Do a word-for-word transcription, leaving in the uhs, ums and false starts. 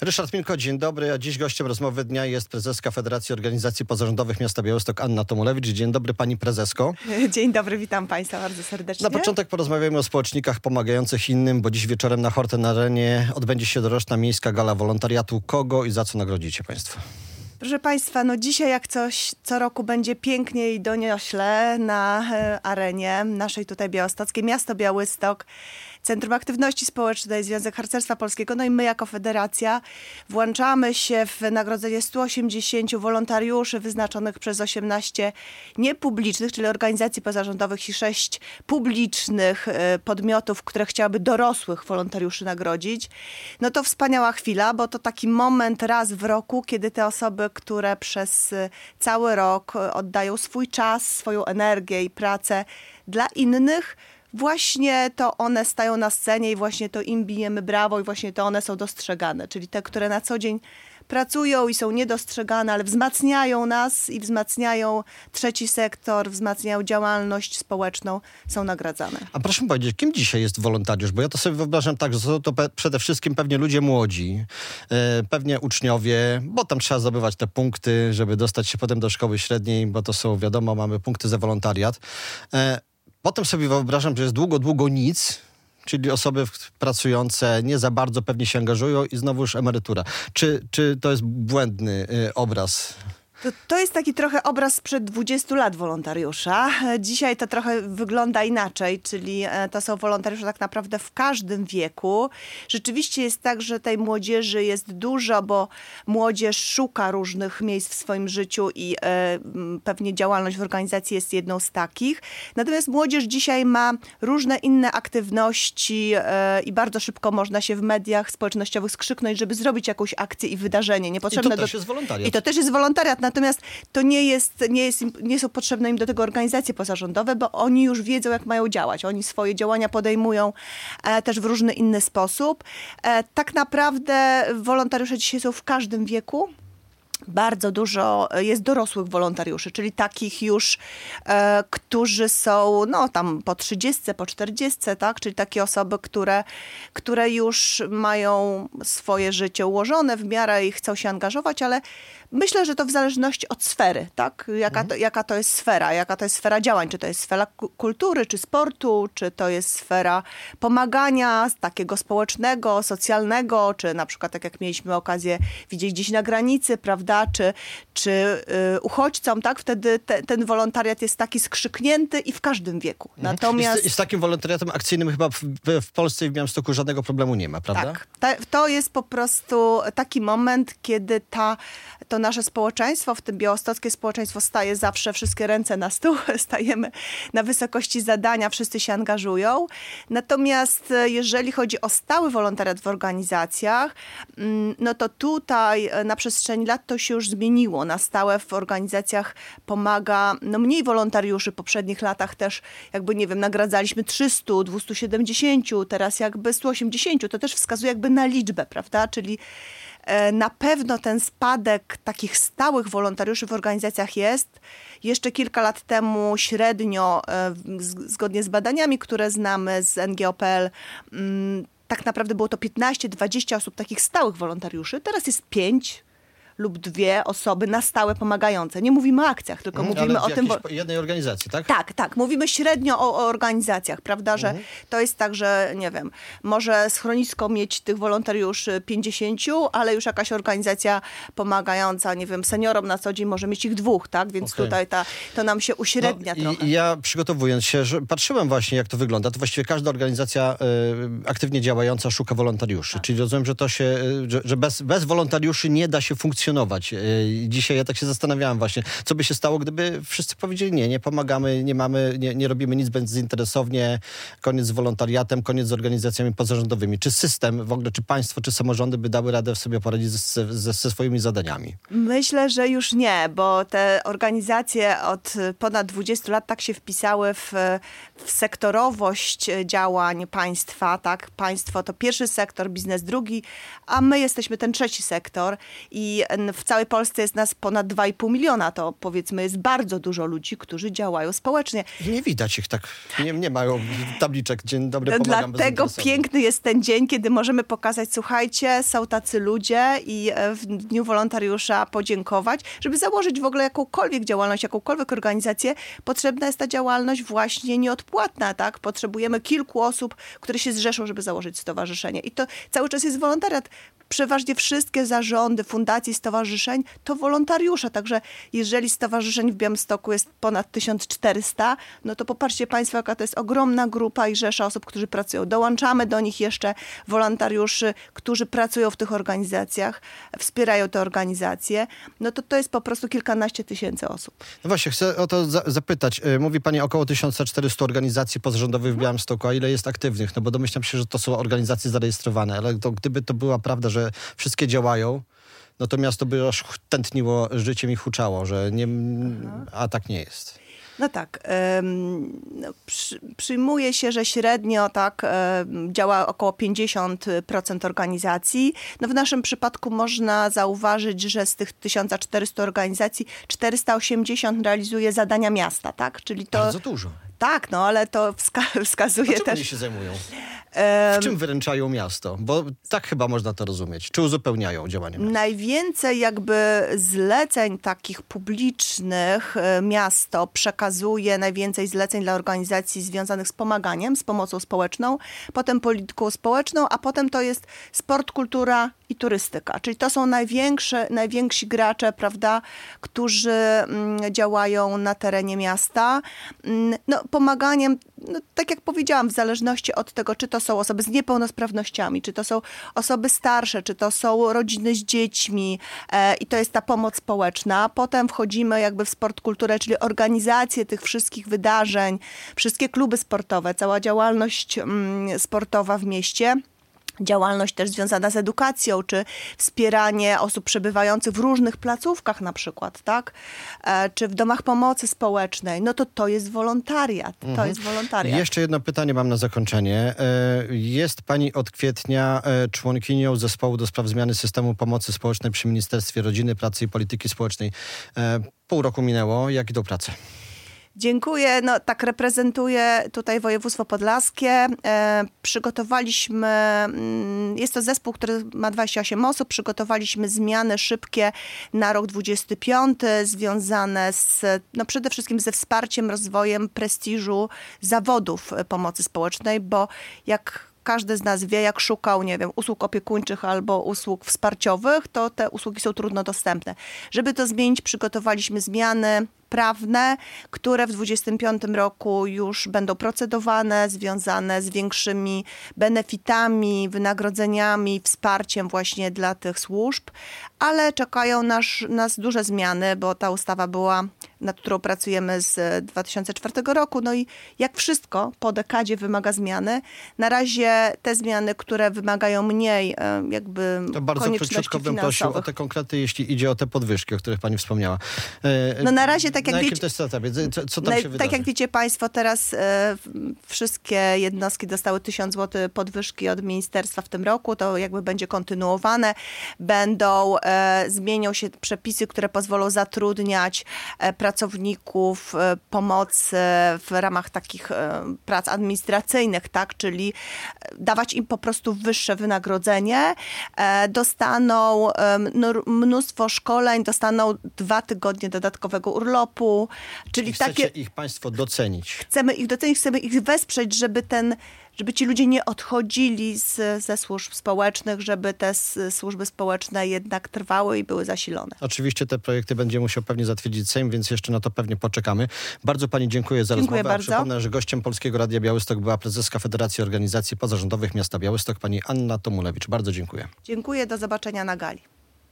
Ryszard Milko, dzień dobry. A dziś gościem rozmowy dnia jest prezeska Federacji Organizacji Pozarządowych Miasta Białystok Anna Tomulewicz. Dzień dobry pani prezesko. Dzień dobry, witam państwa bardzo serdecznie. Na początek porozmawiamy o społecznikach pomagających innym, bo dziś wieczorem na Horten Arenie odbędzie się doroczna miejska gala wolontariatu. Kogo i za co nagrodzicie państwo? Proszę państwa, no dzisiaj jak coś co roku będzie pięknie i doniośle na e, arenie naszej tutaj białostockiej. Miasto Białystok, Centrum Aktywności Społecznej, Związek Harcerstwa Polskiego, no i my jako federacja włączamy się w nagrodzenie stu osiemdziesięciu wolontariuszy wyznaczonych przez osiemnaście niepublicznych, czyli organizacji pozarządowych i sześć publicznych e, podmiotów, które chciałyby dorosłych wolontariuszy nagrodzić. No to wspaniała chwila, bo to taki moment raz w roku, kiedy te osoby, które przez cały rok oddają swój czas, swoją energię i pracę dla innych, właśnie to one stają na scenie i właśnie to im bijemy brawo i właśnie to one są dostrzegane. Czyli te, które na co dzień pracują i są niedostrzegane, ale wzmacniają nas i wzmacniają trzeci sektor, wzmacniają działalność społeczną, są nagradzane. A proszę mi powiedzieć, kim dzisiaj jest wolontariusz? Bo ja to sobie wyobrażam tak, że są to pe- przede wszystkim pewnie ludzie młodzi, e, pewnie uczniowie, bo tam trzeba zdobywać te punkty, żeby dostać się potem do szkoły średniej, bo to są, wiadomo, mamy punkty za wolontariat. E, potem sobie wyobrażam, że jest długo, długo nic, czyli osoby pracujące nie za bardzo pewnie się angażują i znowu już emerytura. Czy, czy to jest błędny y, obraz? To, to jest taki trochę obraz sprzed dwudziestu lat wolontariusza. Dzisiaj to trochę wygląda inaczej, czyli to są wolontariusze tak naprawdę w każdym wieku. Rzeczywiście jest tak, że tej młodzieży jest dużo, bo młodzież szuka różnych miejsc w swoim życiu i e, pewnie działalność w organizacji jest jedną z takich. Natomiast młodzież dzisiaj ma różne inne aktywności e, i bardzo szybko można się w mediach społecznościowych skrzyknąć, żeby zrobić jakąś akcję i wydarzenie. Niepotrzebne I to też do... jest wolontariat. I to też jest wolontariat. Natomiast to nie jest, nie jest, nie są potrzebne im do tego organizacje pozarządowe, bo oni już wiedzą, jak mają działać. Oni swoje działania podejmują e, też w różny inny sposób. E, tak naprawdę wolontariusze dzisiaj są w każdym wieku. Bardzo dużo jest dorosłych wolontariuszy, czyli takich już, e, którzy są no tam po trzydziestce, po czterdziestce, tak? Czyli takie osoby, które, które już mają swoje życie ułożone w miarę i chcą się angażować, ale myślę, że to w zależności od sfery, tak? Jaka to, jaka to jest sfera, jaka to jest sfera działań, czy to jest sfera kultury, czy sportu, czy to jest sfera pomagania takiego społecznego, socjalnego, czy na przykład tak jak mieliśmy okazję widzieć gdzieś na granicy, prawda? Czy, czy y, uchodźcom, tak? Wtedy te, ten wolontariat jest taki skrzyknięty i w każdym wieku. Natomiast... I z, i z takim wolontariatem akcyjnym chyba w, w Polsce i w Białymstoku żadnego problemu nie ma, prawda? Tak. Ta, to jest po prostu taki moment, kiedy ta, to nasze społeczeństwo, w tym białostockie społeczeństwo staje zawsze wszystkie ręce na stół, stajemy na wysokości zadania, wszyscy się angażują. Natomiast jeżeli chodzi o stały wolontariat w organizacjach, no to tutaj na przestrzeni lat to się już zmieniło. Na stałe w organizacjach pomaga no mniej wolontariuszy. W poprzednich latach też jakby, nie wiem, nagradzaliśmy trzysta, dwieście siedemdziesiąt, teraz jakby sto osiemdziesiąt. To też wskazuje jakby na liczbę, prawda? Czyli e, na pewno ten spadek takich stałych wolontariuszy w organizacjach jest. Jeszcze kilka lat temu średnio, e, z, zgodnie z badaniami, które znamy z N G O kropka P L, m, tak naprawdę było to piętnaście dwadzieścia osób takich stałych wolontariuszy. Teraz jest pięć lub dwie osoby na stałe pomagające. Nie mówimy o akcjach, tylko Mhm, mówimy ale o tym... w jednej organizacji, tak? Tak, tak. Mówimy średnio o, o organizacjach, prawda, że Mhm. to jest tak, że nie wiem, może schronisko mieć tych wolontariuszy pięćdziesięciu, ale już jakaś organizacja pomagająca, nie wiem, seniorom na co dzień może mieć ich dwóch, tak? Więc Okej. tutaj ta, to nam się uśrednia No, trochę. i, i ja przygotowując się, że patrzyłem właśnie jak to wygląda, to właściwie każda organizacja y, aktywnie działająca szuka wolontariuszy. Tak. Czyli rozumiem, że to się, y, że, że bez, bez wolontariuszy nie da się funkcjonować. Y, dzisiaj ja tak się zastanawiałem właśnie, co by się stało, gdyby wszyscy powiedzieli nie, nie pomagamy, nie mamy, nie, nie robimy nic bezinteresownie, koniec z wolontariatem, koniec z organizacjami pozarządowymi. Czy system w ogóle, czy państwo, czy samorządy by dały radę sobie poradzić ze, ze, ze swoimi zadaniami? Myślę, że już nie, bo te organizacje od ponad dwudziestu lat tak się wpisały w, w sektorowość działań państwa, tak? Państwo to pierwszy sektor, biznes drugi, a my jesteśmy ten trzeci sektor i w całej Polsce jest nas ponad dwa i pół miliona, to powiedzmy jest bardzo dużo ludzi, którzy działają społecznie. Nie widać ich tak, nie, nie mają tabliczek dzień dobry, No, pomagam dlatego piękny jest ten dzień, kiedy możemy pokazać, słuchajcie, są tacy ludzie i w Dniu Wolontariusza podziękować, żeby założyć w ogóle jakąkolwiek działalność, jakąkolwiek organizację, potrzebna jest ta działalność właśnie nieodpłatna, tak? Potrzebujemy kilku osób, które się zrzeszą, żeby założyć stowarzyszenie. I to cały czas jest wolontariat. Przeważnie wszystkie zarządy, fundacji, stowarzyszeń to wolontariusze. Także jeżeli stowarzyszeń w Białymstoku jest ponad tysiąc czterysta, no to popatrzcie państwo, jaka to jest ogromna grupa i rzesza osób, którzy pracują. Dołączamy do nich jeszcze wolontariuszy, którzy pracują w tych organizacjach, wspierają te organizacje. No to to jest po prostu kilkanaście tysięcy osób. No właśnie, chcę o to za- zapytać. Mówi pani około tysiąc czterysta organizacji pozarządowych w Białymstoku, a ile jest aktywnych? No bo domyślam się, że to są organizacje zarejestrowane, ale to, gdyby to była prawda, że wszystkie działają, no to miasto by aż tętniło życiem i huczało, że nie, a tak nie jest. No tak, ym, no, przy, przyjmuje się, że średnio tak ym, działa około pięćdziesiąt procent organizacji. No w naszym przypadku można zauważyć, że z tych tysiąc czterysta organizacji czterysta osiemdziesiąt realizuje zadania miasta, tak? Czyli to... Bardzo dużo. Tak, no ale to wska- wskazuje A czym też... oni się zajmują? Ym, W czym wyręczają miasto? Bo tak chyba można to rozumieć. Czy uzupełniają działania miasta? Najwięcej jakby zleceń takich publicznych e, miasto przekazuje, najwięcej zleceń dla organizacji związanych z pomaganiem, z pomocą społeczną, potem polityką społeczną, a potem to jest sport, kultura i turystyka. Czyli to są największe, najwięksi gracze, prawda, którzy mm, działają na terenie miasta. Mm, no, pomaganiem, no, tak jak powiedziałam, w zależności od tego, czy to są osoby z niepełnosprawnościami, czy to są osoby starsze, czy to są rodziny z dziećmi e, i to jest ta pomoc społeczna. Potem wchodzimy jakby w sport, kulturę, czyli organizację tych wszystkich wydarzeń, wszystkie kluby sportowe, cała działalność mm, sportowa w mieście. Działalność też związana z edukacją, czy wspieranie osób przebywających w różnych placówkach na przykład, tak? E, czy w domach pomocy społecznej. No to to jest wolontariat. To Mhm. jest wolontariat. Jeszcze jedno pytanie mam na zakończenie. E, Jest pani od kwietnia e, członkinią zespołu do spraw zmiany systemu pomocy społecznej przy Ministerstwie Rodziny, Pracy i Polityki Społecznej. E, Pół roku minęło. Jak idą prace? Dziękuję. No tak reprezentuję tutaj województwo podlaskie. E, przygotowaliśmy, mm, jest to zespół, który ma dwadzieścia osiem osób. Przygotowaliśmy zmiany szybkie na rok dwudziesty piąty, związane z, no przede wszystkim ze wsparciem, rozwojem prestiżu zawodów pomocy społecznej, bo jak każdy z nas wie, jak szukał, nie wiem, usług opiekuńczych albo usług wsparciowych, to te usługi są trudno dostępne. Żeby to zmienić, przygotowaliśmy zmiany prawne, które w dwudziestym piątym roku już będą procedowane, związane z większymi benefitami, wynagrodzeniami, wsparciem właśnie dla tych służb, ale czekają nas, nas duże zmiany, bo ta ustawa była, nad którą pracujemy z dwa tysiące czwartego roku, no i jak wszystko po dekadzie wymaga zmiany. Na razie te zmiany, które wymagają mniej jakby To bardzo konieczności krótko bym prosił o te konkrety, jeśli idzie o te podwyżki, o których pani wspomniała. E, No na razie tak jak Na jakim wiecie, to jest etapie? Co, co tam no, się tak wydarzy? jak wiecie państwo, teraz e, wszystkie jednostki dostały tysiąc złotych podwyżki od ministerstwa w tym roku. To jakby będzie kontynuowane. Będą, e, zmienią się przepisy, które pozwolą zatrudniać e, pracowników e, pomocy w ramach takich e, prac administracyjnych, tak? Czyli dawać im po prostu wyższe wynagrodzenie. E, dostaną e, no, mnóstwo szkoleń, dostaną dwa tygodnie dodatkowego urlopu. Czyli Chcecie takie, ich państwo docenić. chcemy ich docenić, chcemy ich wesprzeć, żeby ten, żeby ci ludzie nie odchodzili z, ze służb społecznych, żeby te s- służby społeczne jednak trwały i były zasilone. Oczywiście te projekty będzie musiał pewnie zatwierdzić Sejm, więc jeszcze na to pewnie poczekamy. Bardzo pani dziękuję za Dziękuję rozmowę. A bardzo. przypomnę, że gościem Polskiego Radia Białystok była prezeska Federacji Organizacji Pozarządowych Miasta Białystok, pani Anna Tomulewicz. Bardzo dziękuję. Dziękuję, do zobaczenia na gali.